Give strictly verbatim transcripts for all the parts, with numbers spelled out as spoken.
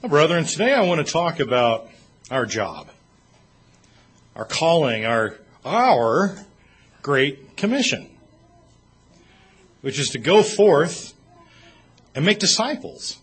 Well, brethren, today I want to talk about our job, our calling, our, our Great Commission, which is to go forth and make disciples.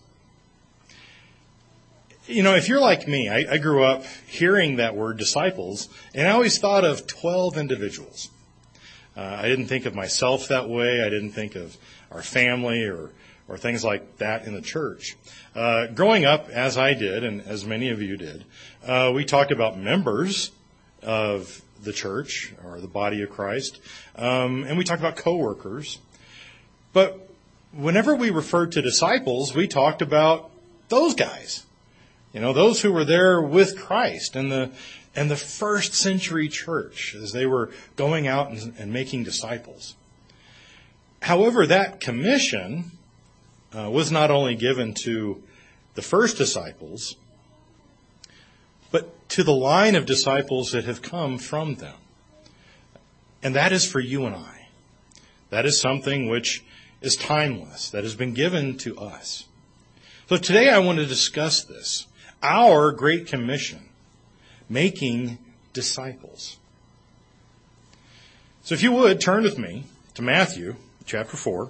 You know, if you're like me, I, I grew up hearing that word disciples, and I always thought of twelve individuals. Uh, I didn't think of myself that way. I didn't think of our family or or things like that in the church. Uh, growing up, as I did, and as many of you did, uh, we talked about members of the church or the body of Christ, um, and we talked about co-workers. But whenever we referred to disciples, we talked about those guys, you know, those who were there with Christ and the and the first century church as they were going out and, and making disciples. However, that commission Uh, was not only given to the first disciples, but to the line of disciples that have come from them. And that is for you and I. That is something which is timeless, that has been given to us. So today I want to discuss this, our Great Commission, making disciples. So if you would, turn with me to Matthew chapter four.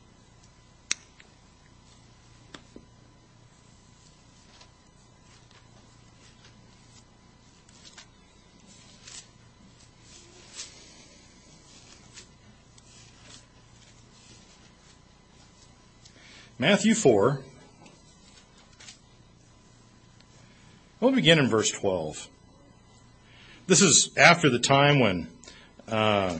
Matthew four, we'll begin in verse twelve. This is after the time when uh,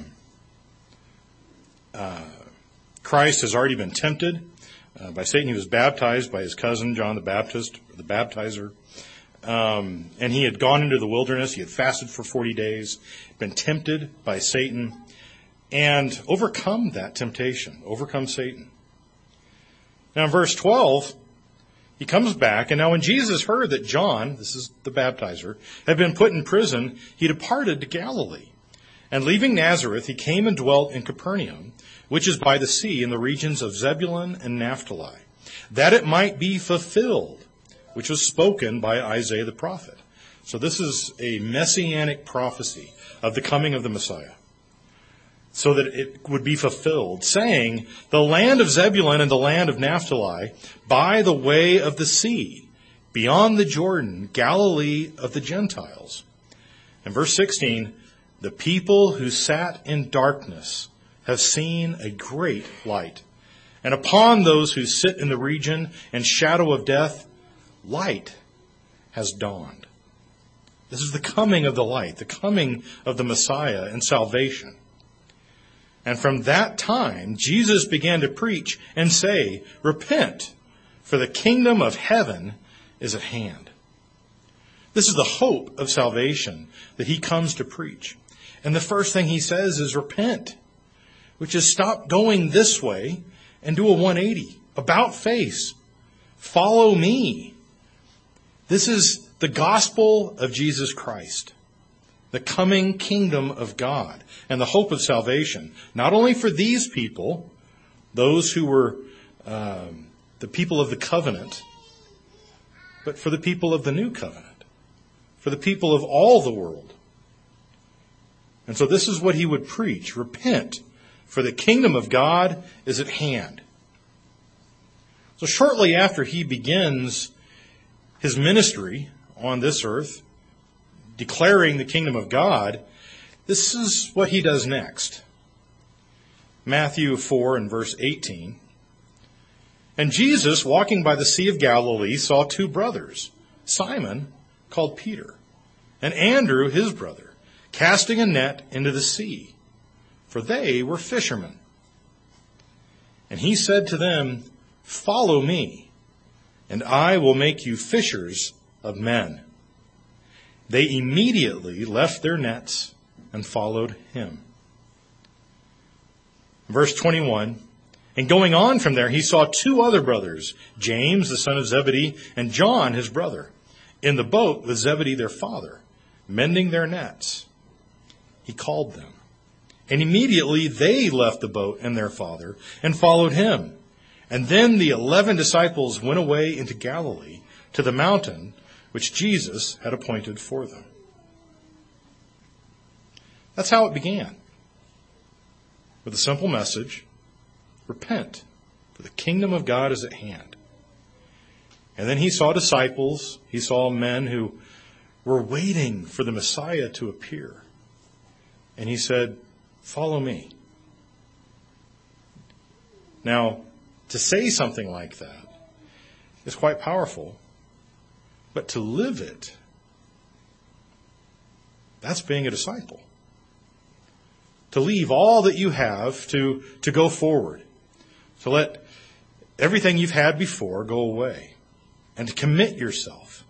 uh, Christ has already been tempted uh, by Satan. He was baptized by his cousin, John the Baptist, or the baptizer. Um, and he had gone into the wilderness. He had fasted for forty days, been tempted by Satan, and overcome that temptation, overcome Satan. Now in verse twelve, he comes back, and now when Jesus heard that John, this is the baptizer, had been put in prison, he departed to Galilee. And leaving Nazareth, he came and dwelt in Capernaum, which is by the sea in the regions of Zebulun and Naphtali, that it might be fulfilled, which was spoken by Isaiah the prophet. So this is a messianic prophecy of the coming of the Messiah, so that it would be fulfilled, saying, the land of Zebulun and the land of Naphtali, by the way of the sea, beyond the Jordan, Galilee of the Gentiles. And verse sixteen, the people who sat in darkness have seen a great light. And upon those who sit in the region and shadow of death, light has dawned. This is the coming of the light, the coming of the Messiah and salvation. And from that time, Jesus began to preach and say, repent, for the kingdom of heaven is at hand. This is the hope of salvation that he comes to preach. And the first thing he says is repent, which is stop going this way and do a one eighty, about face. Follow me. This is the gospel of Jesus Christ, the coming kingdom of God, and the hope of salvation, not only for these people, those who were um, the people of the covenant, but for the people of the new covenant, for the people of all the world. And so this is what he would preach. Repent, for the kingdom of God is at hand. So shortly after he begins his ministry on this earth, declaring the kingdom of God, this is what he does next. Matthew four and verse eighteen. And Jesus, walking by the Sea of Galilee, saw two brothers, Simon, called Peter, and Andrew, his brother, casting a net into the sea, for they were fishermen. And he said to them, follow me, and I will make you fishers of men. They immediately left their nets and followed him. Verse twenty-one, and going on from there, he saw two other brothers, James, the son of Zebedee, and John, his brother, in the boat with Zebedee, their father, mending their nets. He called them. And immediately they left the boat and their father and followed him. And then the eleven disciples went away into Galilee, to the mountain which Jesus had appointed for them. That's how it began. With a simple message, repent, for the kingdom of God is at hand. And then he saw disciples, he saw men who were waiting for the Messiah to appear. And he said, follow me. Now, to say something like that is quite powerful, but to live it, that's being a disciple. To leave all that you have to, to go forward. To let everything you've had before go away. And to commit yourself.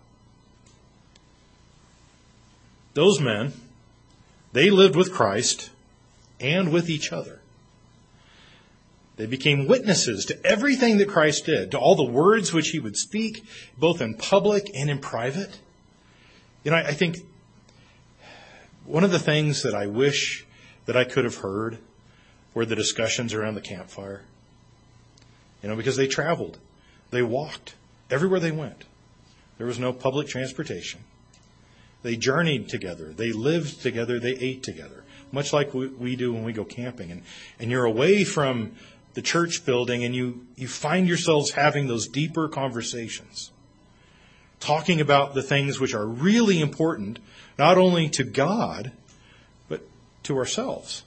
Those men, they lived with Christ and with each other. They became witnesses to everything that Christ did, to all the words which he would speak, both in public and in private. You know, I think one of the things that I wish that I could have heard were the discussions around the campfire. You know, because they traveled. They walked everywhere they went. There was no public transportation. They journeyed together. They lived together. They ate together. Much like we do when we go camping. And, and you're away from the church building and you, you find yourselves having those deeper conversations. Talking about the things which are really important, not only to God, but to ourselves.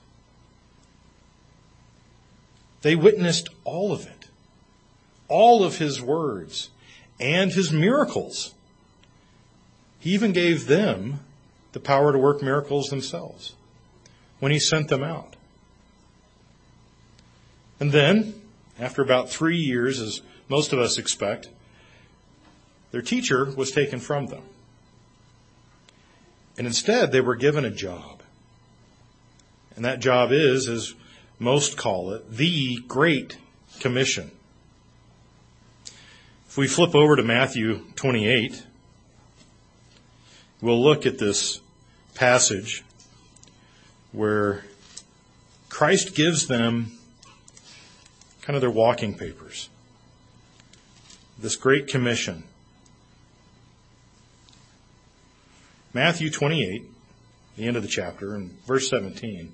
They witnessed all of it. All of his words and his miracles. He even gave them the power to work miracles themselves when he sent them out. And then, after about three years, as most of us expect, their teacher was taken from them. And instead, they were given a job. And that job is, as most call it, the Great Commission. If we flip over to Matthew twenty-eight, we'll look at this passage where Christ gives them kind of their walking papers. This Great Commission. Matthew twenty-eight, the end of the chapter, and verse seventeen.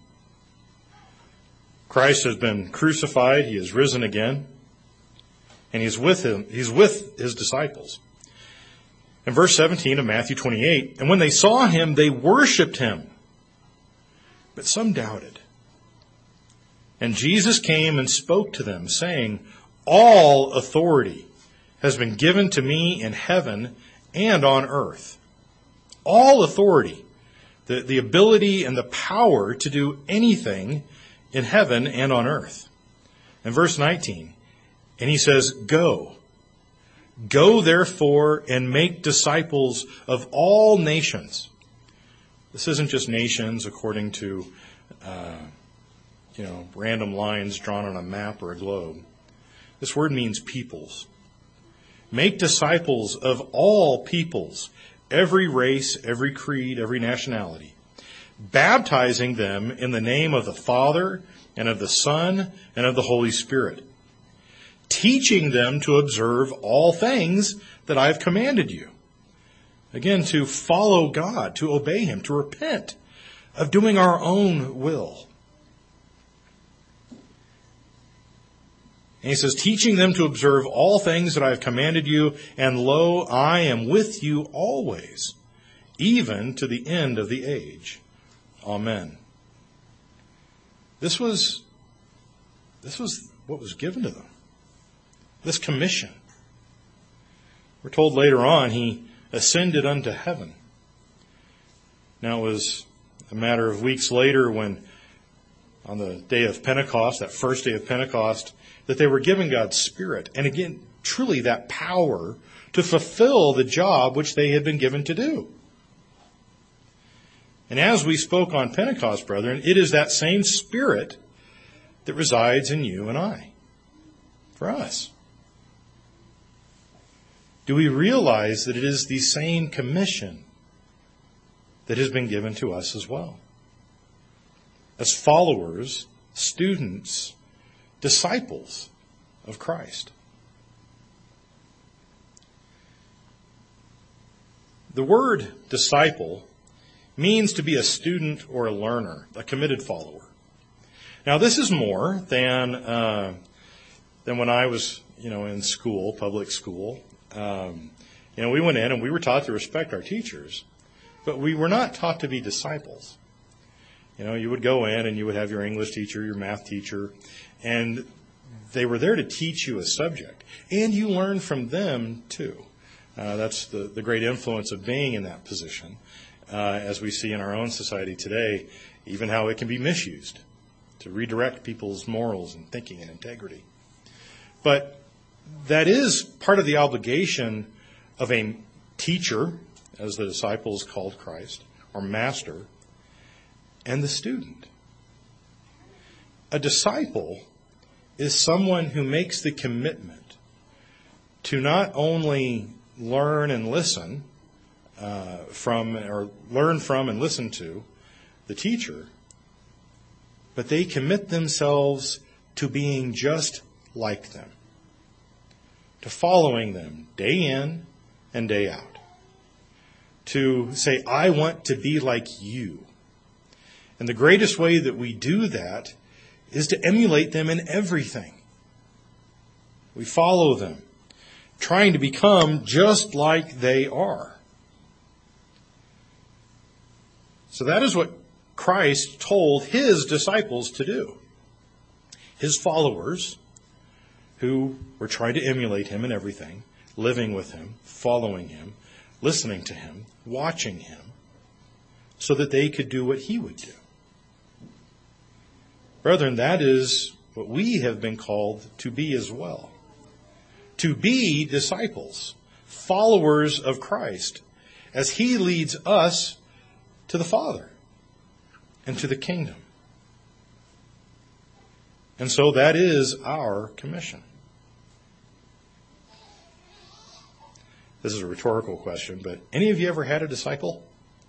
Christ has been crucified, he has risen again, and he's with him, he's with his disciples. In verse seventeen of Matthew twenty-eight, and when they saw him, they worshipped him, but some doubted. And Jesus came and spoke to them, saying, all authority has been given to me in heaven and on earth. All authority, the, the ability and the power to do anything in heaven and on earth. In verse nineteen, and he says, go. Go therefore and make disciples of all nations. This isn't just nations according to, uh, you know, random lines drawn on a map or a globe. This word means peoples. Make disciples of all peoples, every race, every creed, every nationality, baptizing them in the name of the Father and of the Son and of the Holy Spirit, teaching them to observe all things that I have commanded you. Again, to follow God, to obey him, to repent of doing our own will. And he says, teaching them to observe all things that I have commanded you, and lo, I am with you always, even to the end of the age. Amen. This was, this was what was given to them. This commission. We're told later on he ascended unto heaven. Now it was a matter of weeks later when, on the day of Pentecost, that first day of Pentecost, that they were given God's Spirit. And again, truly that power to fulfill the job which they had been given to do. And as we spoke on Pentecost, brethren, it is that same Spirit that resides in you and I. For us. Do we realize that it is the same commission that has been given to us as well? As followers, students, disciples of Christ. The word disciple means to be a student or a learner, a committed follower. Now, this is more than uh, than when I was, you know, in school, public school. Um, you know, we went in and we were taught to respect our teachers, but we were not taught to be disciples. You know, you would go in and you would have your English teacher, your math teacher, and they were there to teach you a subject, and you learn from them too. Uh, that's the, the great influence of being in that position, uh, as we see in our own society today, even how it can be misused to redirect people's morals and thinking and integrity. But that is part of the obligation of a teacher, as the disciples called Christ, or master, and the student. A disciple is someone who makes the commitment to not only learn and listen uh, from, or learn from and listen to the teacher, but they commit themselves to being just like them, to following them day in and day out, to say, I want to be like you. And the greatest way that we do that is to emulate them in everything. We follow them, trying to become just like they are. So that is what Christ told his disciples to do. His followers, who were trying to emulate him in everything, living with him, following him, listening to him, watching him, so that they could do what he would do. Brethren, that is what we have been called to be as well. To be disciples, followers of Christ, as he leads us to the Father and to the kingdom. And so that is our commission. This is a rhetorical question, but any of you ever had a disciple?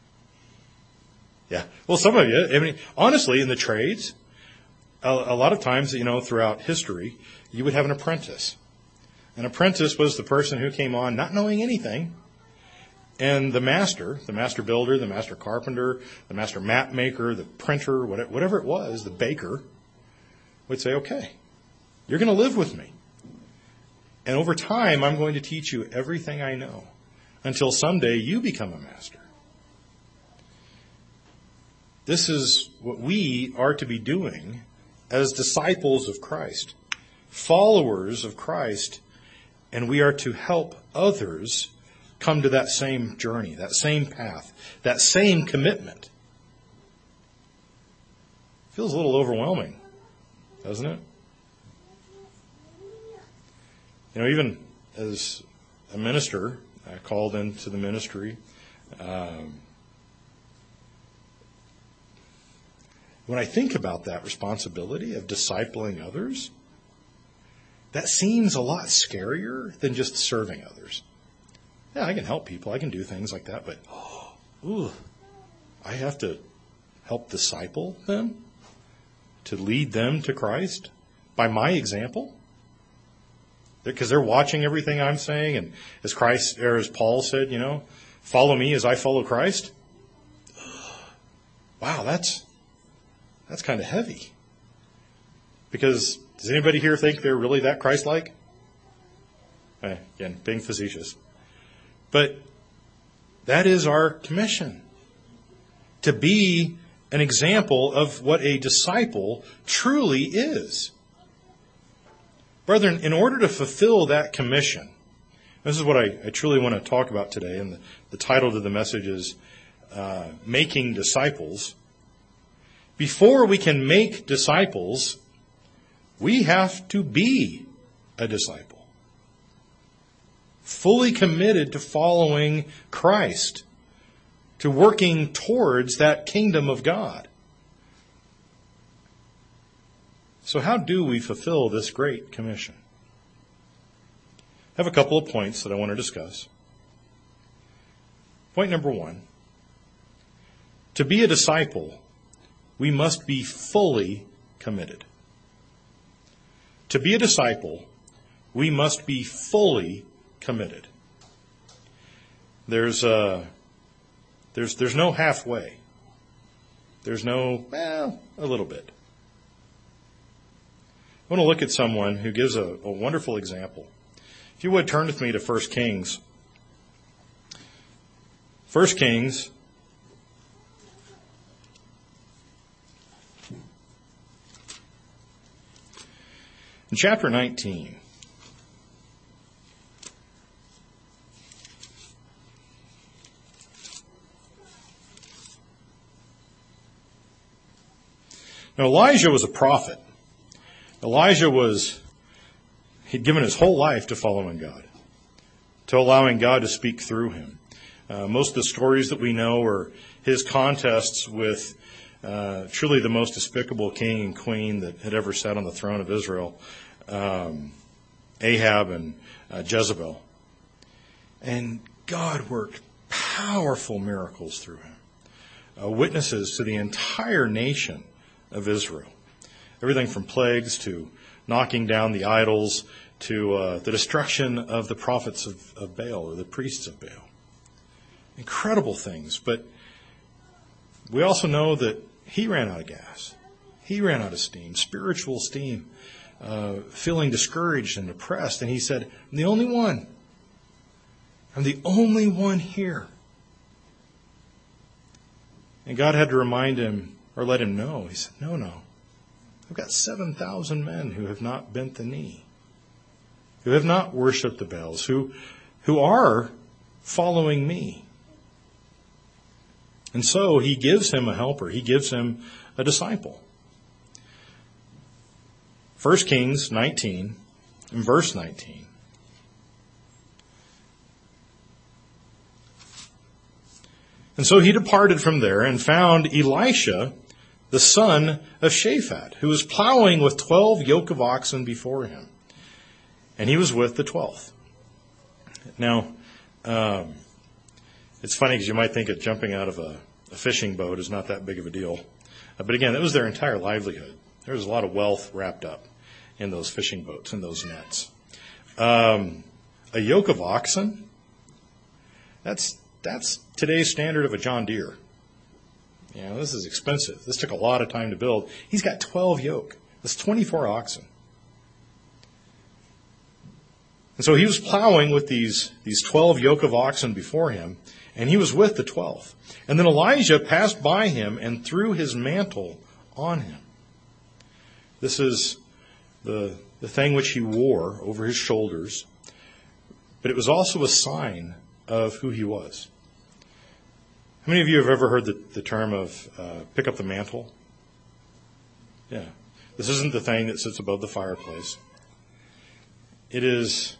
Yeah. Well, some of you, I mean, honestly, in the trades, a, a lot of times, you know, throughout history, you would have an apprentice. An apprentice was the person who came on not knowing anything. And the master, the master builder, the master carpenter, the master map maker, the printer, whatever it was, the baker, would say, okay, you're going to live with me. And over time, I'm going to teach you everything I know until someday you become a master. This is what we are to be doing as disciples of Christ, followers of Christ, and we are to help others come to that same journey, that same path, that same commitment. Feels a little overwhelming, doesn't it? You know, even as a minister, I called into the ministry, um, when I think about that responsibility of discipling others, that seems a lot scarier than just serving others. Yeah, I can help people. I can do things like that. But, oh, ooh, I have to help disciple them, to lead them to Christ by my example. Because they're watching everything I'm saying. And as Christ, or as Paul said, you know, follow me as I follow Christ. Wow, that's, that's kind of heavy. Because does anybody here think they're really that Christ-like? Eh, again, being facetious. But that is our commission, to be an example of what a disciple truly is. Brethren, in order to fulfill that commission, this is what I, I truly want to talk about today, and the, the title of the message is uh, Making Disciples. Before we can make disciples, we have to be a disciple. Fully committed to following Christ, to working towards that kingdom of God. So how do we fulfill this great commission? I have a couple of points that I want to discuss. Point number one. To be a disciple, we must be fully committed. To be a disciple, we must be fully committed. There's uh, there's there's no halfway. There's no, well, a little bit. I want to look at someone who gives a, a wonderful example. If you would, turn with me to First Kings. First Kings. In chapter nineteen. Now, Elijah was a prophet. Elijah was, he'd given his whole life to following God, to allowing God to speak through him. Uh, most of the stories that we know are his contests with uh, truly the most despicable king and queen that had ever sat on the throne of Israel, um, Ahab and uh, Jezebel. And God worked powerful miracles through him, uh, witnesses to the entire nation of Israel. Everything from plagues to knocking down the idols to uh, the destruction of the prophets of, of Baal or the priests of Baal. Incredible things. But we also know that he ran out of gas. He ran out of steam, spiritual steam, uh, feeling discouraged and depressed. And he said, I'm the only one. I'm the only one here. And God had to remind him or let him know. He said, no, no. I've got seven thousand men who have not bent the knee, who have not worshipped the Baals, who, who are following me. And so he gives him a helper. He gives him a disciple. First Kings nineteen, in verse nineteen. And so he departed from there and found Elisha, the son of Shaphat, who was plowing with twelve yoke of oxen before him. And he was with the twelfth. Now, um, it's funny because you might think that jumping out of a, a fishing boat is not that big of a deal. Uh, but again, that was their entire livelihood. There was a lot of wealth wrapped up in those fishing boats, in those nets. Um, a yoke of oxen, that's that's today's standard of a John Deere. You know, this is expensive. This took a lot of time to build. He's got twelve yoke. That's twenty-four oxen. And so he was plowing with these, these twelve yoke of oxen before him, and he was with the twelfth. And then Elijah passed by him and threw his mantle on him. This is the, the thing which he wore over his shoulders, but it was also a sign of who he was. How many of you have ever heard the, the term of uh, pick up the mantle? Yeah. This isn't the thing that sits above the fireplace. It is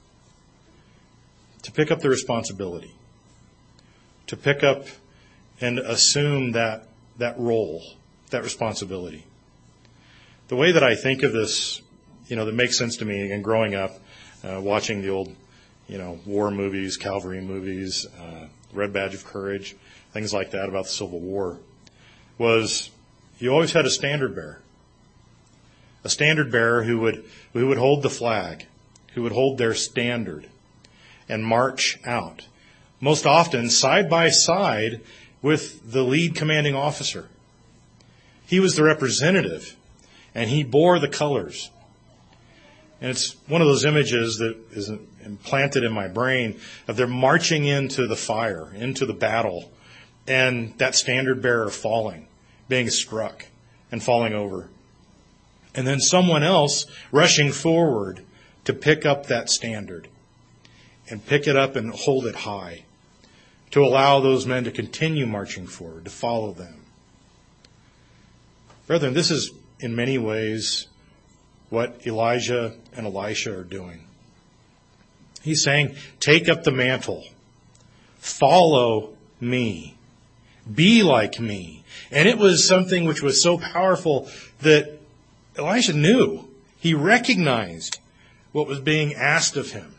to pick up the responsibility, to pick up and assume that that role, that responsibility. The way that I think of this, you know, that makes sense to me, again, growing up, uh, watching the old, you know, war movies, cavalry movies, uh, Red Badge of Courage, things like that about the Civil War, was you always had a standard bearer. A standard bearer who would who would hold the flag, who would hold their standard and march out. Most often side by side with the lead commanding officer. He was the representative and he bore the colors. And it's one of those images that is implanted in my brain of them marching into the fire, into the battle, and that standard bearer falling, being struck and falling over. And then someone else rushing forward to pick up that standard and pick it up and hold it high, to allow those men to continue marching forward, to follow them. Brethren, this is in many ways what Elijah and Elisha are doing. He's saying, take up the mantle, follow me, be like me. And it was something which was so powerful that Elisha knew. He recognized what was being asked of him.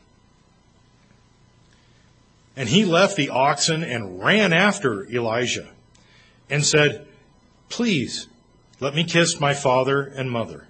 And he left the oxen and ran after Elijah and said, please, let me kiss my father and mother.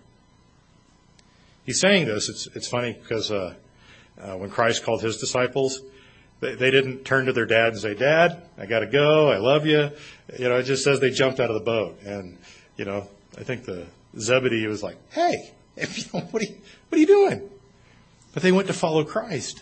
He's saying this. It's, it's funny because uh, uh, when Christ called his disciples, they, they didn't turn to their dad and say, "Dad, I got to go. I love you." You know, it just says they jumped out of the boat. And, you know, I think the Zebedee was like, "Hey, if you know, what are you, what are you doing?" But they went to follow Christ.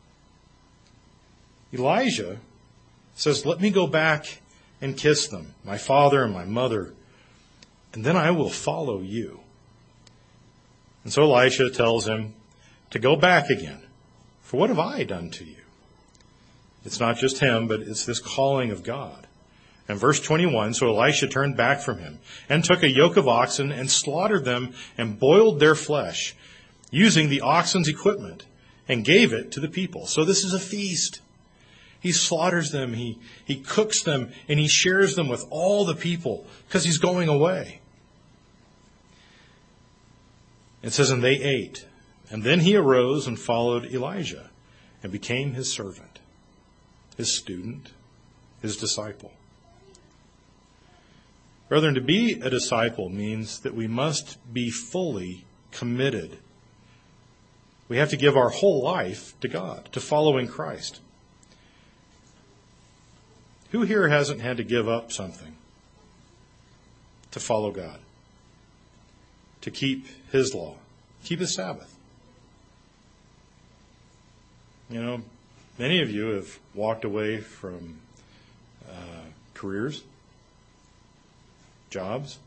Elijah says, "Let me go back and kiss them, my father and my mother, and then I will follow you." And so Elisha tells him to go back again. For what have I done to you? It's not just him, but it's this calling of God. And verse twenty-one, so Elisha turned back from him and took a yoke of oxen and slaughtered them and boiled their flesh using the oxen's equipment and gave it to the people. So this is a feast. He slaughters them, he, he cooks them, and he shares them with all the people because he's going away. It says, and they ate. And then he arose and followed Elijah and became his servant, his student, his disciple. Brethren, to be a disciple means that we must be fully committed. We have to give our whole life to God, to following Christ. Who here hasn't had to give up something to follow God, to keep his law, keep his Sabbath? You know, many of you have walked away from uh, careers, jobs.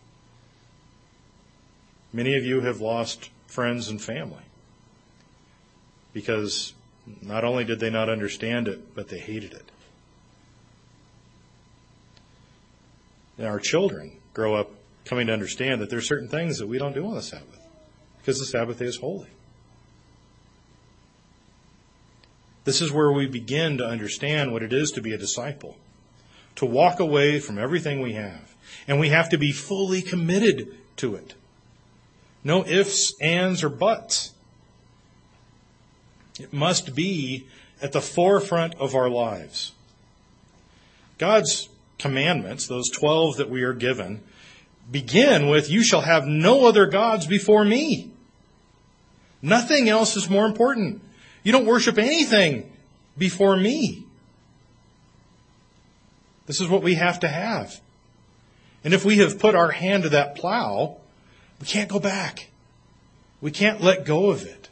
Many of you have lost friends and family because not only did they not understand it, but they hated it. And our children grow up coming to understand that there are certain things that we don't do on the Sabbath because the Sabbath day is holy. This is where we begin to understand what it is to be a disciple, to walk away from everything we have. And we have to be fully committed to it. No ifs, ands, or buts. It must be at the forefront of our lives. God's commandments, those twelve that we are given, begin with, "You shall have no other gods before me." Nothing else is more important. You don't worship anything before me. This is what we have to have. And if we have put our hand to that plow, we can't go back. We can't let go of it.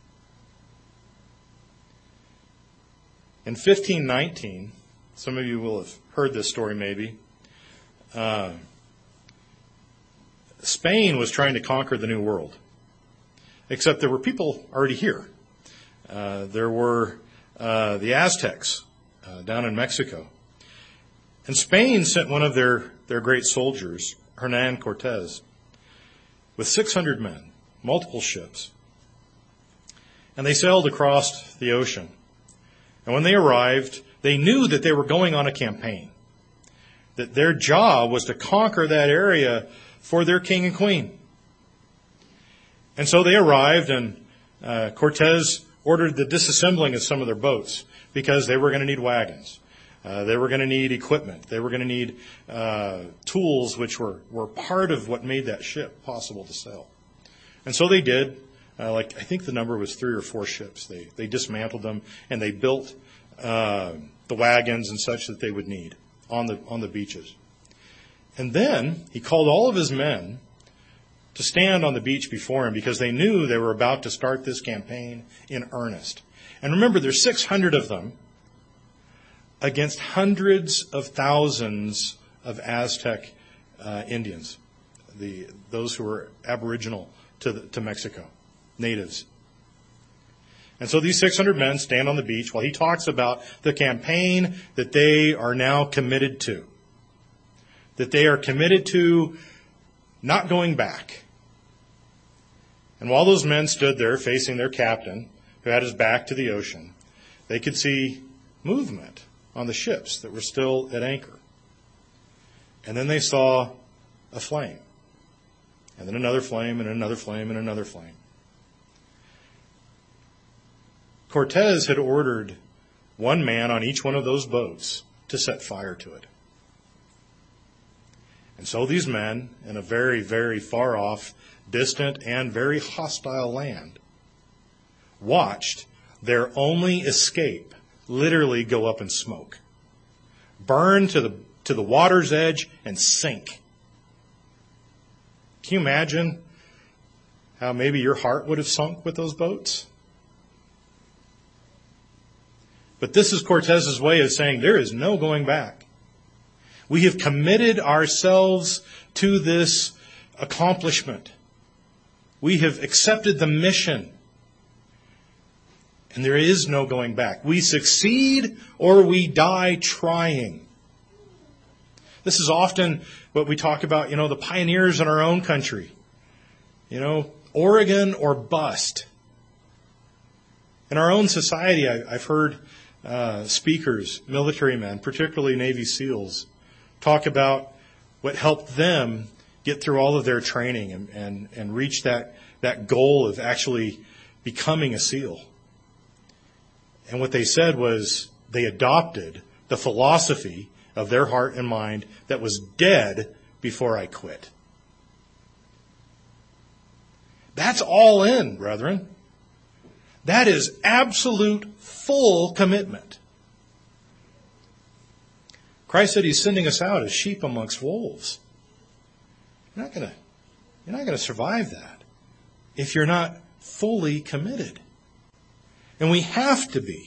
In fifteen nineteen, some of you will have heard this story maybe, uh, Spain was trying to conquer the New World. Except there were people already here. Uh, there were uh, the Aztecs uh, down in Mexico. And Spain sent one of their, their great soldiers, Hernan Cortez, with six hundred men, multiple ships. And they sailed across the ocean. And when they arrived, they knew that they were going on a campaign, that their job was to conquer that area for their king and queen. And so they arrived, and uh, Cortez ordered the disassembling of some of their boats because they were going to need wagons. Uh, they were going to need equipment. They were going to need uh, tools, which were, were part of what made that ship possible to sail. And so they did. Uh, like I think the number was three or four ships. They they dismantled them and they built uh, the wagons and such that they would need on the on the beaches. And then he called all of his men to stand on the beach before him because they knew they were about to start this campaign in earnest. And remember, there's six hundred of them against hundreds of thousands of Aztec uh, Indians, the those who were aboriginal to the, to Mexico, natives. And so these six hundred men stand on the beach while he talks about the campaign that they are now committed to, that they are committed to not going back. And while those men stood there facing their captain, who had his back to the ocean, they could see movement on the ships that were still at anchor. And then they saw a flame, and then another flame, and another flame, and another flame. Cortez had ordered one man on each one of those boats to set fire to it. And so these men, in a very, very far off, distant, and very hostile land, watched their only escape literally go up in smoke, burn to the to the water's edge and sink. Can you imagine how maybe your heart would have sunk with those boats? But this is Cortez's way of saying there is no going back. We have committed ourselves to this accomplishment. We have accepted the mission. And there is no going back. We succeed or we die trying. This is often what we talk about, you know, the pioneers in our own country. You know, Oregon or bust. In our own society, I, I've heard uh, speakers, military men, particularly Navy SEALs, talk about what helped them get through all of their training and, and, and reach that, that goal of actually becoming a SEAL. And what they said was they adopted the philosophy of their heart and mind that was dead before I quit. That's all in, brethren. That is absolute full commitment. Christ said he's sending us out as sheep amongst wolves. You're not going to, you're not going to survive that if you're not fully committed. And we have to be.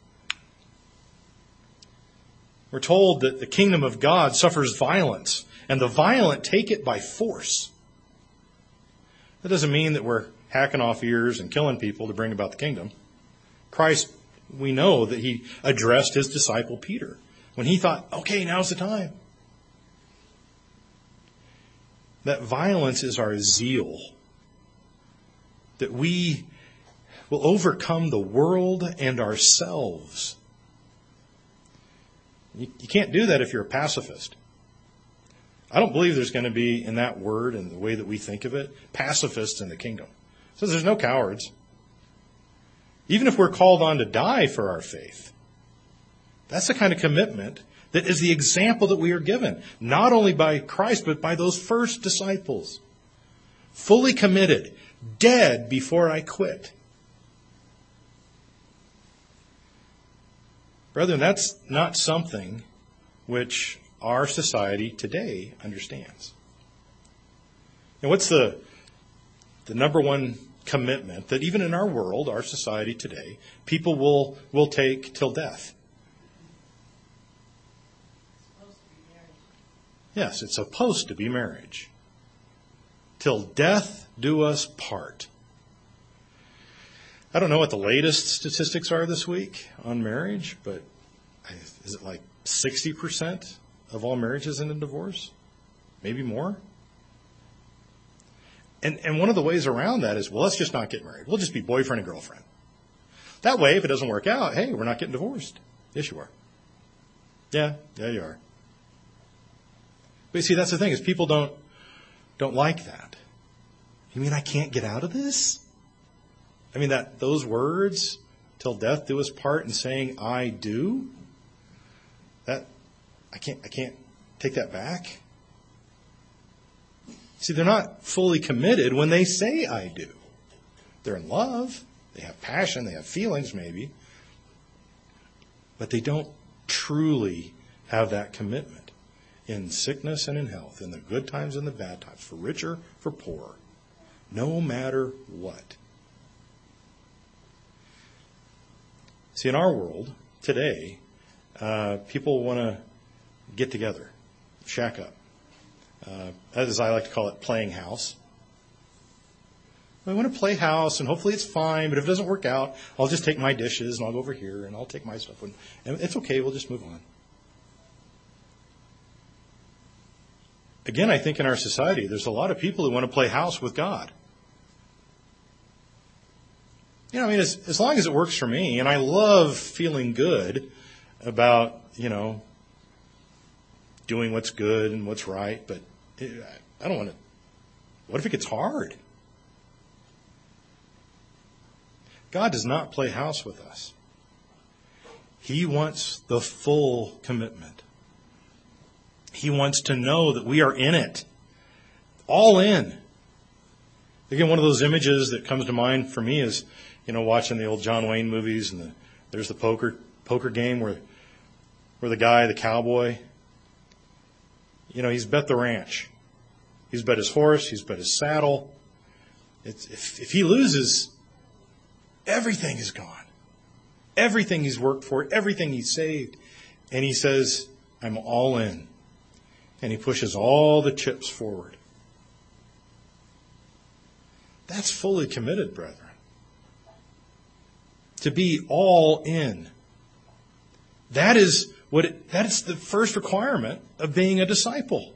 We're told that the kingdom of God suffers violence, and the violent take it by force. That doesn't mean that we're hacking off ears and killing people to bring about the kingdom. Christ, we know that he addressed his disciple Peter when he thought, okay, now's the time. That violence is our zeal. That we will overcome the world and ourselves. You, you can't do that if you're a pacifist. I don't believe there's going to be, in that word and the way that we think of it, pacifists in the kingdom. It says there's no cowards. Even if we're called on to die for our faith, that's the kind of commitment that is the example that we are given, not only by Christ, but by those first disciples. Fully committed, dead before I quit. Brethren, that's not something which our society today understands. And what's the, the number one commitment that even in our world, our society today, people will, will take till death? Yes, it's supposed to be marriage. Till death do us part. I don't know what the latest statistics are this week on marriage, but is it like sixty percent of all marriages end in divorce? Maybe more? And and one of the ways around that is, well, let's just not get married. We'll just be boyfriend and girlfriend. That way, if it doesn't work out, hey, we're not getting divorced. Yes, you are. Yeah, yeah, you are. But you see, that's the thing, is people don't don't like that. You mean I can't get out of this? I mean, that those words, till death do us part, and saying I do, that I can't I can't take that back. See, they're not fully committed when they say I do. They're in love, they have passion, they have feelings maybe, but they don't truly have that commitment in sickness and in health, in the good times and the bad times, for richer, for poorer, no matter what. See, in our world today, uh, people want to get together, shack up. Uh, as I like to call it, playing house. We want to play house, and hopefully it's fine, but if it doesn't work out, I'll just take my dishes, and I'll go over here, and I'll take my stuff, and it's okay, we'll just move on. Again, I think in our society, there's a lot of people who want to play house with God. You know, I mean, as, as long as it works for me, and I love feeling good about, you know, doing what's good and what's right, but it, I don't want to. What if it gets hard? God does not play house with us. He wants the full commitment. He wants to know that we are in it, all in. Again, one of those images that comes to mind for me is, you know, watching the old John Wayne movies, and the, there's the poker poker game where where the guy, the cowboy, you know, he's bet the ranch. He's bet his horse. He's bet his saddle. It's, if, if he loses, everything is gone. Everything he's worked for, everything he's saved. And he says, I'm all in. And he pushes all the chips forward. That's fully committed, brethren. To be all in. That is what it, that is the first requirement of being a disciple.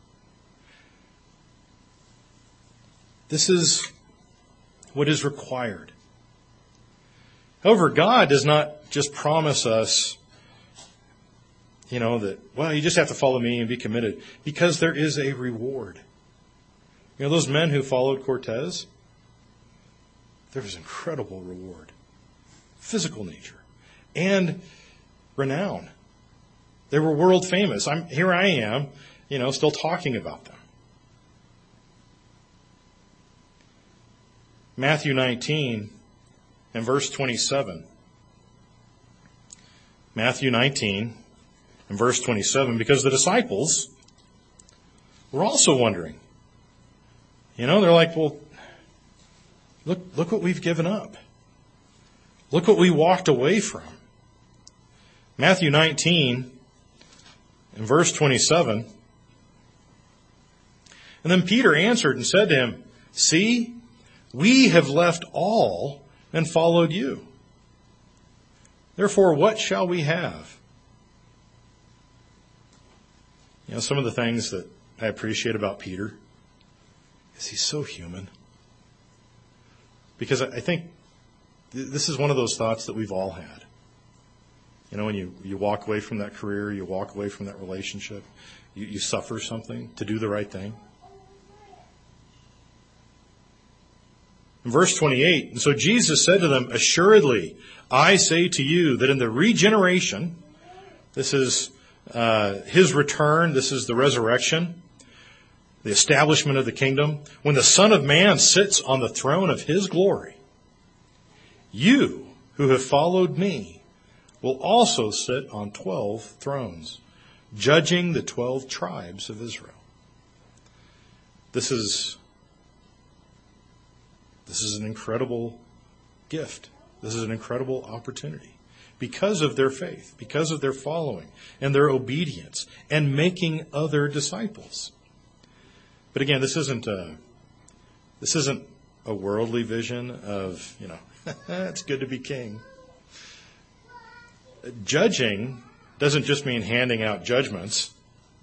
This is what is required. However, God does not just promise us, you know, that, well, you just have to follow me and be committed, because there is a reward. You know, those men who followed Cortez, there was incredible reward. Physical nature. And renown. They were world famous. I'm here I am, you know, still talking about them. Matthew nineteen and verse twenty-seven. Matthew nineteen and verse twenty-seven, because the disciples were also wondering. You know, they're like, well, look, look what we've given up. Look what we walked away from. Matthew nineteen and verse twenty-seven. And then Peter answered and said to him, see, we have left all and followed you. Therefore, what shall we have? You know, some of the things that I appreciate about Peter is he's so human. Because I think this is one of those thoughts that we've all had. You know, when you, you walk away from that career, you walk away from that relationship, you, you suffer something to do the right thing. In verse twenty-eight, and so Jesus said to them, assuredly, I say to you that in the regeneration, this is uh, his return, this is the resurrection, the establishment of the kingdom, when the Son of Man sits on the throne of his glory, you who have followed me will also sit on twelve thrones, judging the twelve tribes of Israel. This is, this is an incredible gift. This is an incredible opportunity because of their faith, because of their following and their obedience and making other disciples. But again, this isn't a, this isn't a worldly vision of, you know, it's good to be king. Judging doesn't just mean handing out judgments.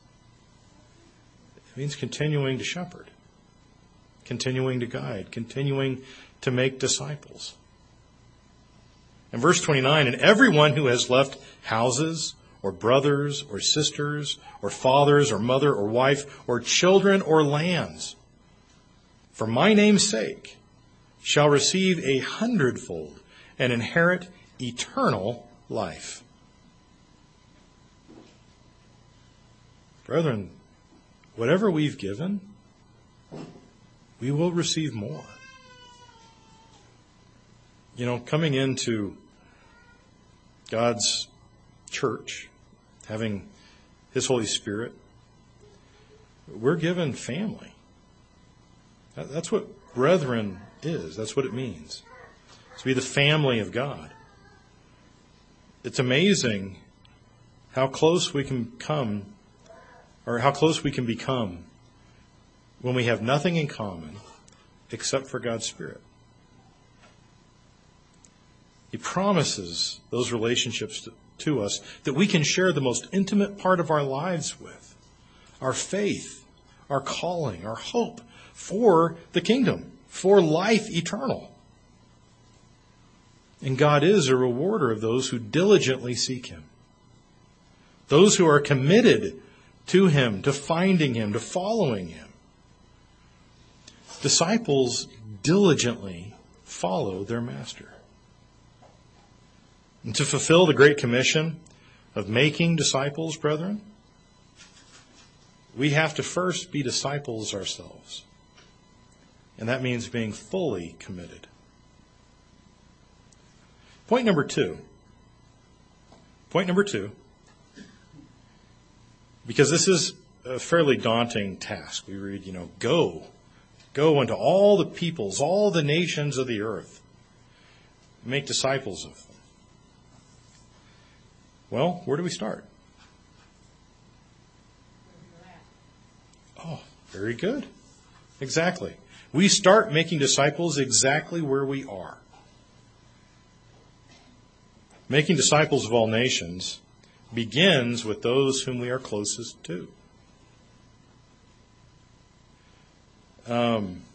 It means continuing to shepherd, continuing to guide, continuing to make disciples. In verse twenty-nine, and everyone who has left houses or brothers or sisters or fathers or mother or wife or children or lands for my name's sake shall receive a hundredfold and inherit eternal life. Brethren, whatever we've given, we will receive more. You know, coming into God's church, having His Holy Spirit, we're given family. That's what brethren is. That's what it means. To be the family of God. It's amazing how close we can come, or how close we can become when we have nothing in common except for God's Spirit. He promises those relationships to, to us that we can share the most intimate part of our lives with. Our faith, our calling, our hope for the kingdom, for life eternal. And God is a rewarder of those who diligently seek Him. Those who are committed to Him, to finding Him, to following Him. Disciples diligently follow their Master. And to fulfill the Great Commission of making disciples, brethren, we have to first be disciples ourselves. And that means being fully committed. Point number two. Point number two, because this is a fairly daunting task. We read, you know, go, go into all the peoples, all the nations of the earth, make disciples of them. Well, where do we start? Oh, very good. Exactly. We start making disciples exactly where we are. Making disciples of all nations begins with those whom we are closest to. Um,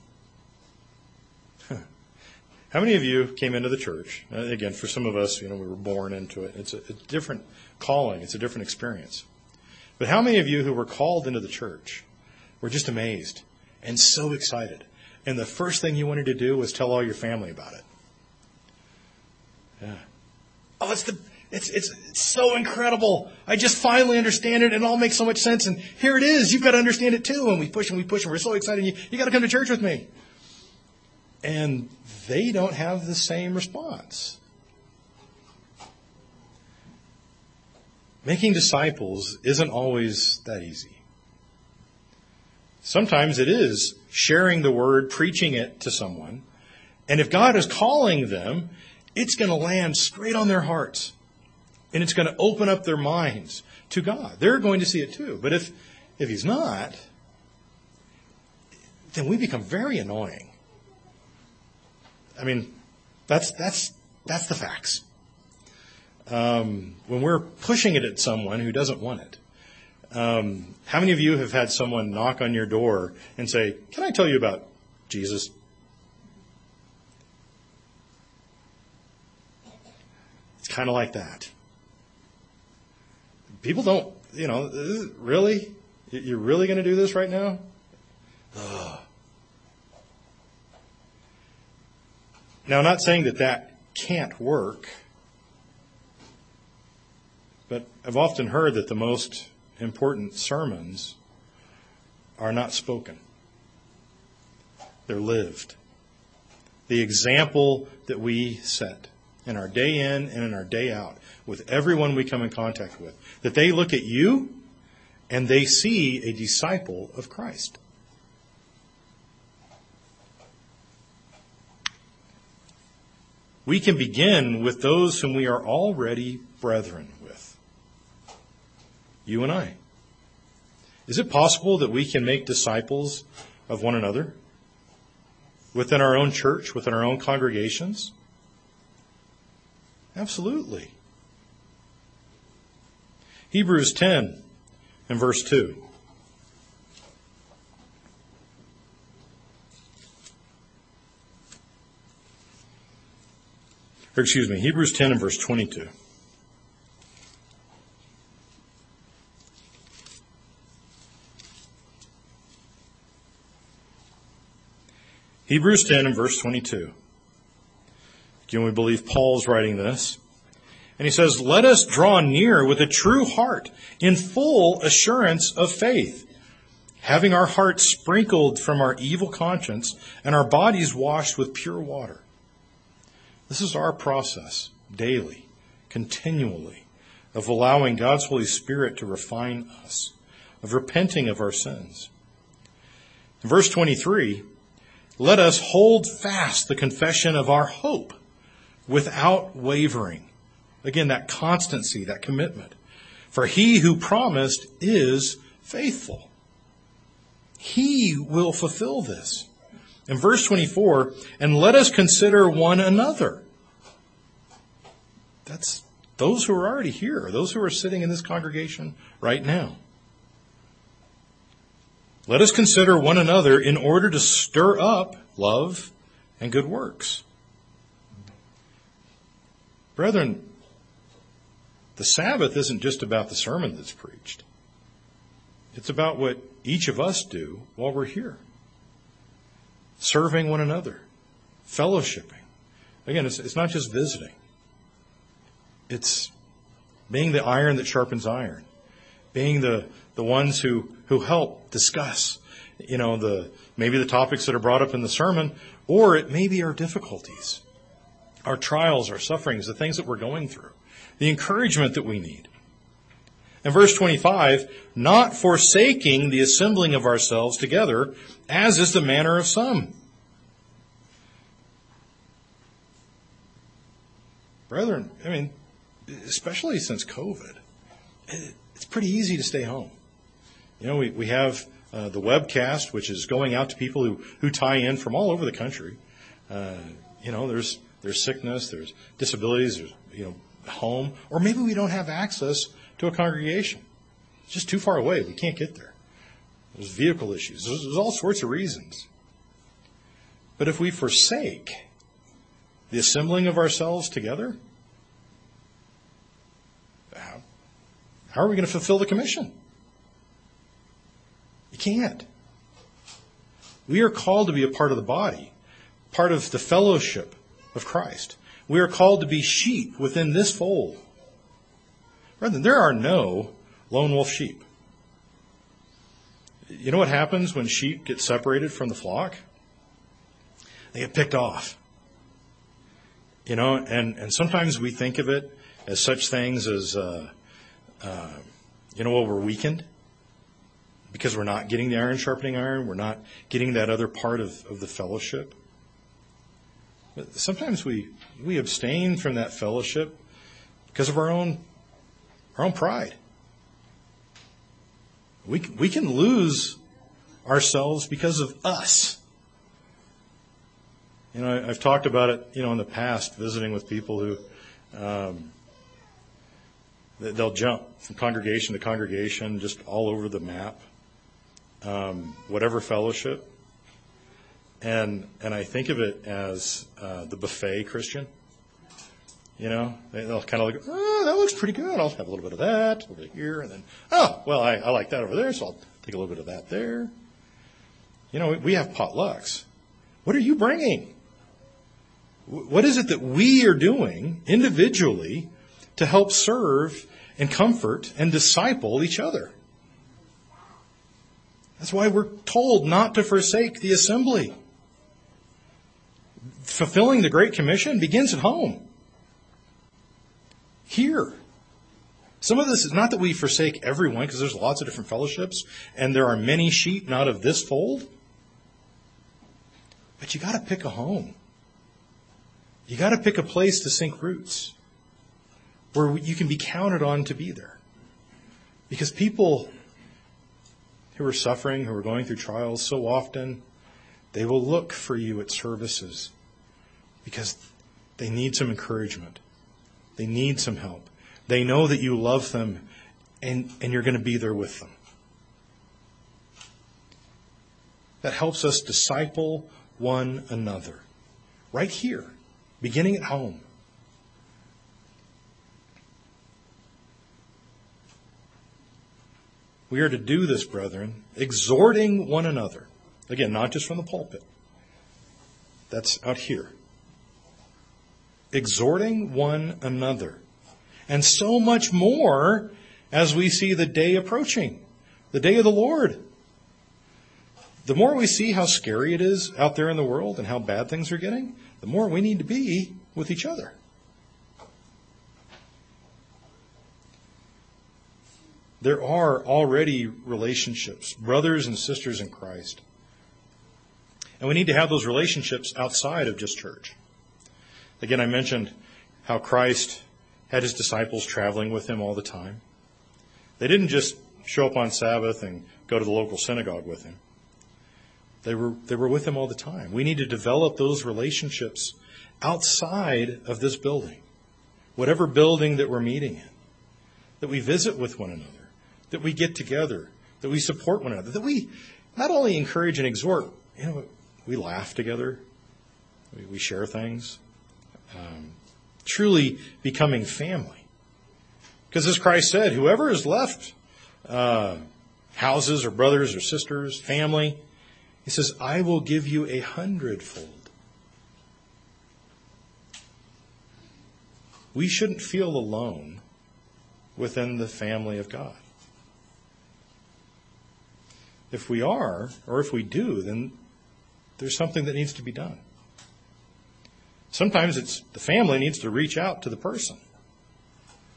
how many of you came into the church? Uh, again, for some of us, you know, we were born into it. It's a, a different calling. It's a different experience. But how many of you who were called into the church were just amazed and so excited, and the first thing you wanted to do was tell all your family about it? Yeah. Oh, it's the it's it's it's so incredible. I just finally understand it, and it all makes so much sense. And here it is. You've got to understand it too. And we push and we push, and we're so excited. You you got to come to church with me. And they don't have the same response. Making disciples isn't always that easy. Sometimes it is sharing the word, preaching it to someone. And if God is calling them, it's going to land straight on their hearts. And it's going to open up their minds to God. They're going to see it too. But if, if He's not, then we become very annoying. I mean, that's that's that's the facts. Um, when we're pushing it at someone who doesn't want it. Um, how many of you have had someone knock on your door and say, "Can I tell you about Jesus?" It's kind of like that. People don't, you know, really? You're really going to do this right now? Ugh. Now, I'm not saying that that can't work, but I've often heard that the most important sermons are not spoken. They're lived. The example that we set in our day in and in our day out with everyone we come in contact with, that they look at you and they see a disciple of Christ. We can begin with those whom we are already brethren with. You and I. Is it possible that we can make disciples of one another within our own church, within our own congregations? Absolutely. Hebrews ten and verse two. Or excuse me, Hebrews ten and verse twenty-two. Hebrews ten and verse twenty-two. Again, we believe Paul's writing this. And he says, "Let us draw near with a true heart, in full assurance of faith, having our hearts sprinkled from our evil conscience and our bodies washed with pure water." This is our process, daily, continually, of allowing God's Holy Spirit to refine us, of repenting of our sins. In verse twenty-three, "Let us hold fast the confession of our hope without wavering." Again, that constancy, that commitment. "For he who promised is faithful." He will fulfill this. In verse twenty-four, "And let us consider one another." That's those who are already here, those who are sitting in this congregation right now. "Let us consider one another in order to stir up love and good works." Brethren, the Sabbath isn't just about the sermon that's preached. It's about what each of us do while we're here. Serving one another. Fellowshipping. Again, it's, it's not just visiting. It's being the iron that sharpens iron. Being the, the ones who, who help discuss, you know, the maybe the topics that are brought up in the sermon, or it may be our difficulties, our trials, our sufferings, the things that we're going through. the encouragement that we need. And verse twenty-five, not forsaking the assembling of ourselves together, as is the manner of some. Brethren, I mean, especially since COVID, it's pretty easy to stay home. You know, we, we have uh, the webcast, which is going out to people who, who tie in from all over the country. Uh, you know, there's there's sickness, there's disabilities, there's, you know, home, or maybe we don't have access to a congregation. It's just too far away. We can't get there. There's vehicle issues. There's, there's all sorts of reasons. But if we forsake the assembling of ourselves together, how, how are we going to fulfill the commission? You can't. We are called to be a part of the body, part of the fellowship of Christ. We are called to be sheep within this fold. Brethren, there are no lone wolf sheep. You know what happens when sheep get separated from the flock? They get picked off. You know, and, and sometimes we think of it as such things as, uh, uh, you know, well, we're weakened because we're not getting the iron sharpening iron. We're not getting that other part of, of the fellowship. But sometimes we, we abstain from that fellowship because of our own, our own pride. We, we can lose ourselves because of us. You know, I've talked about it, you know, in the past, visiting with people who, um, they'll jump from congregation to congregation, just all over the map, um, whatever fellowship. And and I think of it as uh, the buffet Christian. You know, they'll kind of look, oh, that looks pretty good. I'll have a little bit of that over here. And then, oh, well, I, I like that over there, so I'll take a little bit of that there. You know, we have potlucks. What are you bringing? What is it that we are doing individually to help serve and comfort and disciple each other? That's why we're told not to forsake the assembly. Fulfilling the Great Commission begins at home. Here. Some of this is not that we forsake everyone, because there's lots of different fellowships, and there are many sheep not of this fold. But you got to pick a home. You got to pick a place to sink roots, where you can be counted on to be there. Because people who are suffering, who are going through trials, so often they will look for you at services because they need some encouragement. They need some help. They know that you love them and, and you're going to be there with them. That helps us disciple one another right here, beginning at home. We are to do this, brethren, exhorting one another. Again, not just from the pulpit. That's out here. Exhorting one another. And so much more as we see the day approaching, the day of the Lord. The more we see how scary it is out there in the world and how bad things are getting, the more we need to be with each other. There are already relationships, brothers and sisters in Christ. And we need to have those relationships outside of just church. Again, I mentioned how Christ had his disciples traveling with him all the time. They didn't just show up on Sabbath and go to the local synagogue with him. They were, they were with him all the time. We need to develop those relationships outside of this building, whatever building that we're meeting in, that we visit with one another, that we get together, that we support one another, that we not only encourage and exhort, you know, we laugh together, we, we share things, um, truly becoming family. Because as Christ said, whoever has left uh, houses or brothers or sisters, family, he says, I will give you a hundredfold. We shouldn't feel alone within the family of God. If we are, or if we do, then there's something that needs to be done. Sometimes it's the family needs to reach out to the person.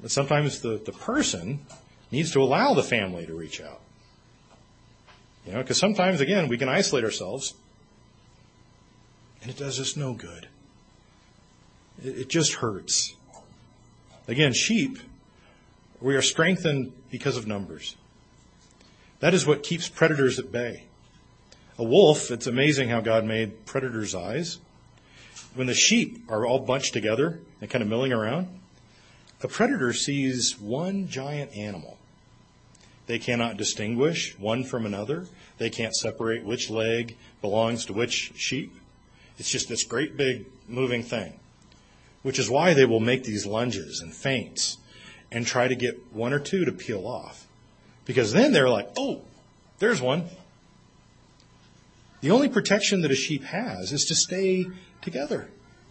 But sometimes the, the person needs to allow the family to reach out. You know, because sometimes, again, we can isolate ourselves, and it does us no good. It, it just hurts. Again, sheep, we are strengthened because of numbers. That is what keeps predators at bay. A wolf, it's amazing how God made predators' eyes. When the sheep are all bunched together and kind of milling around, a predator sees one giant animal. They cannot distinguish one from another. They can't separate which leg belongs to which sheep. It's just this great big moving thing, which is why they will make these lunges and feints and try to get one or two to peel off. Because then they're like, oh, there's one. The only protection that a sheep has is to stay together.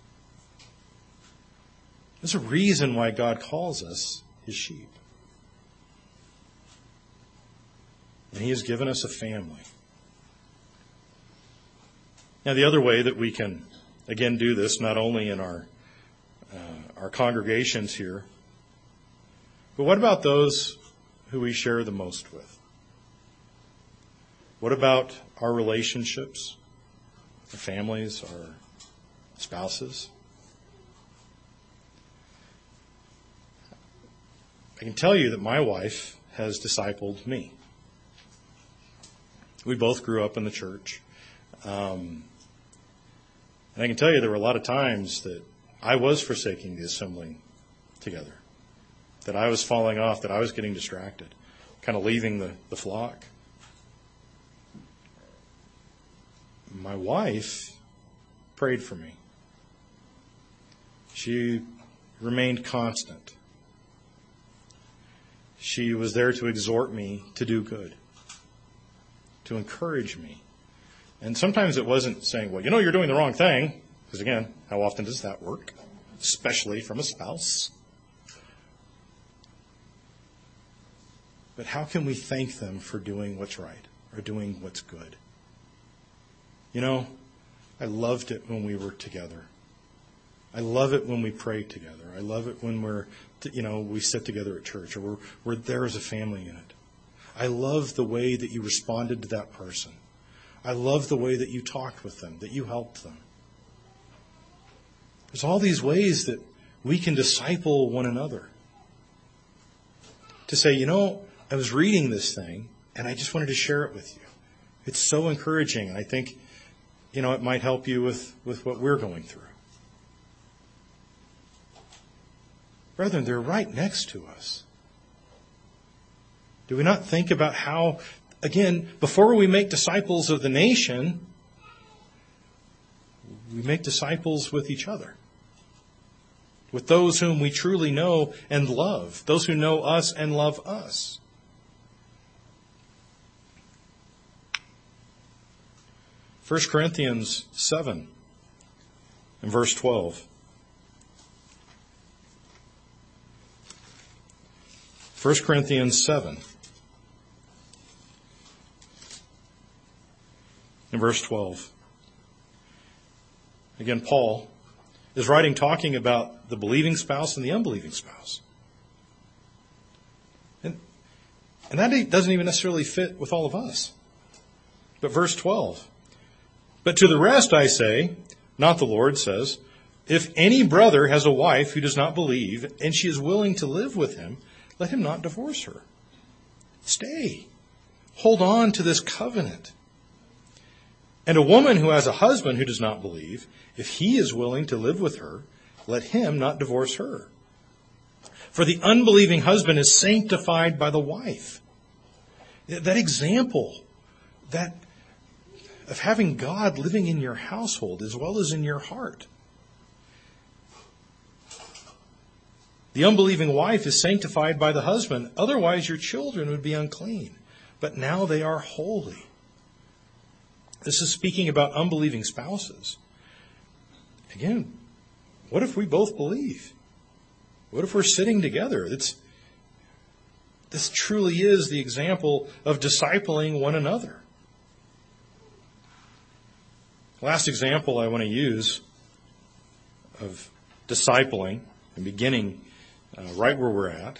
There's a reason why God calls us his sheep. And he has given us a family. Now, the other way that we can, again, do this, not only in our uh, our congregations here, but what about those who we share the most with? What about our relationships, our families, our spouses? I can tell you that my wife has discipled me. We both grew up in the church. Um, and I can tell you there were a lot of times that I was forsaking the assembling together, that I was falling off, that I was getting distracted, kind of leaving the, the flock. My wife prayed for me. She remained constant. She was there to exhort me to do good, to encourage me. And sometimes it wasn't saying, well, you know, you're doing the wrong thing. Because again, how often does that work? Especially from a spouse. But how can we thank them for doing what's right or doing what's good? You know, I loved it when we were together. I love it when we pray together. I love it when we're, you know, we sit together at church or we're, we're there as a family unit. I love the way that you responded to that person. I love the way that you talked with them, that you helped them. There's all these ways that we can disciple one another. To say, you know, I was reading this thing and I just wanted to share it with you. It's so encouraging, and I think, you know, it might help you with, with what we're going through. Brethren, they're right next to us. Do we not think about how, again, before we make disciples of the nation, we make disciples with each other, with those whom we truly know and love, those who know us and love us. First Corinthians seven and verse twelve. First Corinthians seven and verse twelve. Again, Paul is writing talking about the believing spouse and the unbelieving spouse. And, and that doesn't even necessarily fit with all of us. But verse twelve. But to the rest I say, not the Lord says, if any brother has a wife who does not believe, and she is willing to live with him, let him not divorce her. Stay. Hold on to this covenant. And a woman who has a husband who does not believe, if he is willing to live with her, let him not divorce her. For the unbelieving husband is sanctified by the wife. That example, that of having God living in your household as well as in your heart. The unbelieving wife is sanctified by the husband. Otherwise, your children would be unclean. But now they are holy. This is speaking about unbelieving spouses. Again, what if we both believe? What if we're sitting together? It's, this truly is the example of discipling one another. Last example I want to use of discipling and beginning uh, right where we're at,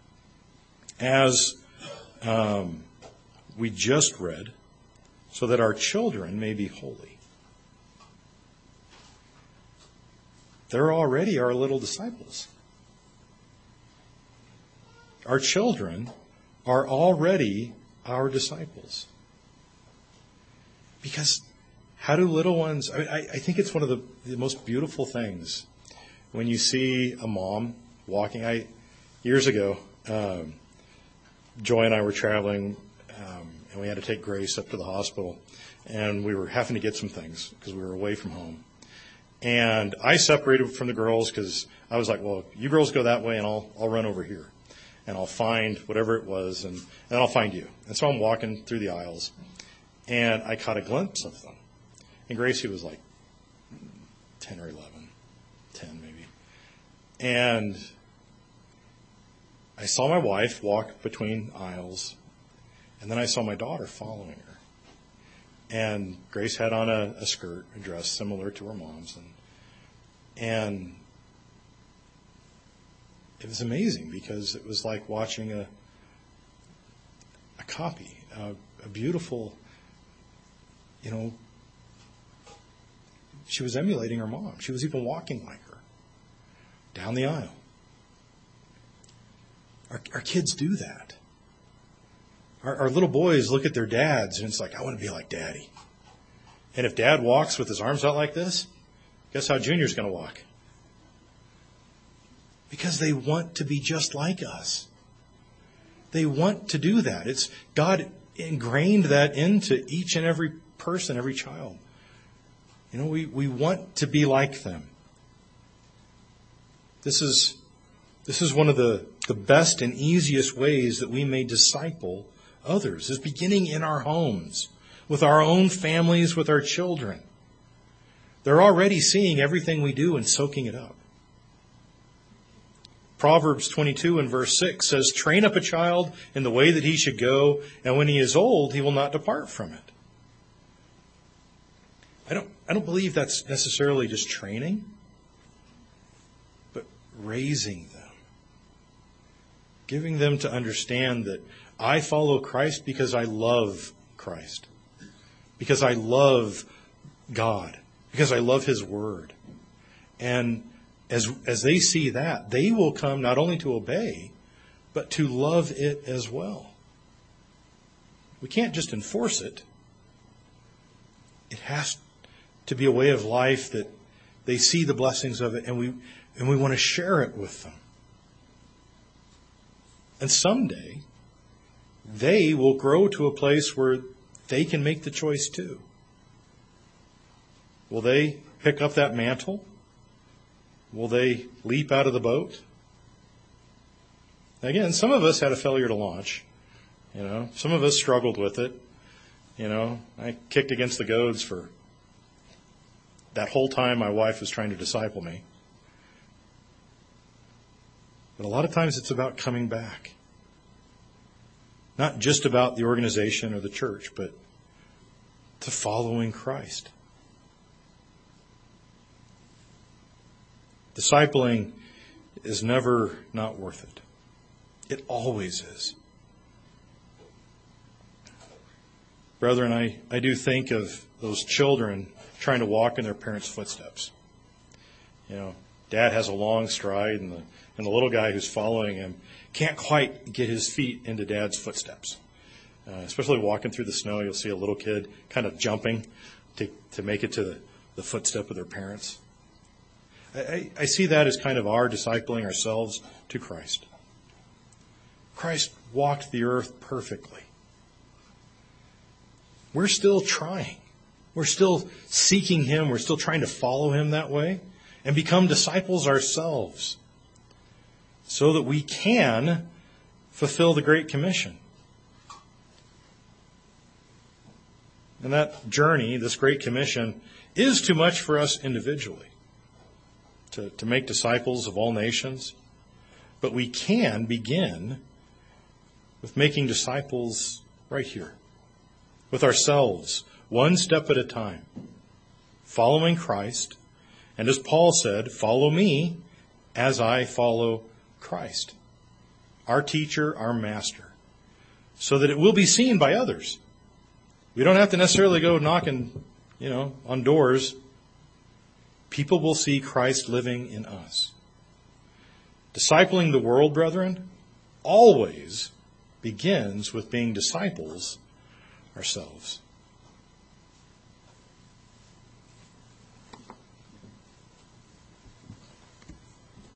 as um, we just read, so that our children may be holy. They're already our little disciples. Our children are already our disciples. Because how do little ones, I, I, I think it's one of the, the most beautiful things when you see a mom walking. I Years ago, um, Joy and I were traveling, um, and we had to take Grace up to the hospital, and we were having to get some things because we were away from home. And I separated from the girls because I was like, well, you girls go that way, and I'll I'll run over here, and I'll find whatever it was, and then I'll find you. And so I'm walking through the aisles, and I caught a glimpse of them. And Gracie was like ten or eleven, ten maybe. And I saw my wife walk between aisles, and then I saw my daughter following her. And Grace had on a, a skirt, a dress similar to her mom's. And, and it was amazing because it was like watching a, a copy, a, a beautiful, you know, she was emulating her mom. She was even walking like her down the aisle. Our, our kids do that. Our, our little boys look at their dads, and it's like, I want to be like Daddy. And if Dad walks with his arms out like this, guess how Junior's going to walk? Because they want to be just like us. They want to do that. It's God ingrained that into each and every person, every child. You know, we, we want to be like them. This is this is one of the, the best and easiest ways that we may disciple others, is beginning in our homes, with our own families, with our children. They're already seeing everything we do and soaking it up. Proverbs twenty-two and verse six says, train up a child in the way that he should go, and when he is old, he will not depart from it. I don't, I don't believe that's necessarily just training, but raising them. Giving them to understand that I follow Christ because I love Christ. Because I love God. Because I love His Word. And as as they see that, they will come not only to obey, but to love it as well. We can't just enforce it. It has to be a way of life that they see the blessings of it, and we and we want to share it with them. And someday, they will grow to a place where they can make the choice too. Will they pick up that mantle? Will they leap out of the boat? Again, some of us had a failure to launch. You know, some of us struggled with it. You know, I kicked against the goads for that whole time my wife was trying to disciple me. But a lot of times it's about coming back. Not just about the organization or the church, but to following Christ. Discipling is never not worth it. It always is. Brethren, I, I do think of those children trying to walk in their parents' footsteps. You know, Dad has a long stride, and the and the little guy who's following him can't quite get his feet into Dad's footsteps. Uh, especially walking through the snow, you'll see a little kid kind of jumping to, to make it to the, the footstep of their parents. I, I, I see that as kind of our discipling ourselves to Christ. Christ walked the earth perfectly. We're still trying. We're still seeking Him. We're still trying to follow Him that way and become disciples ourselves so that we can fulfill the Great Commission. And that journey, this Great Commission, is too much for us individually to, to make disciples of all nations. But we can begin with making disciples right here, with ourselves, one step at a time, following Christ. And as Paul said, follow me as I follow Christ, our teacher, our master, so that it will be seen by others. We don't have to necessarily go knocking, you know, on doors. People will see Christ living in us. Discipling the world, brethren, always begins with being disciples ourselves.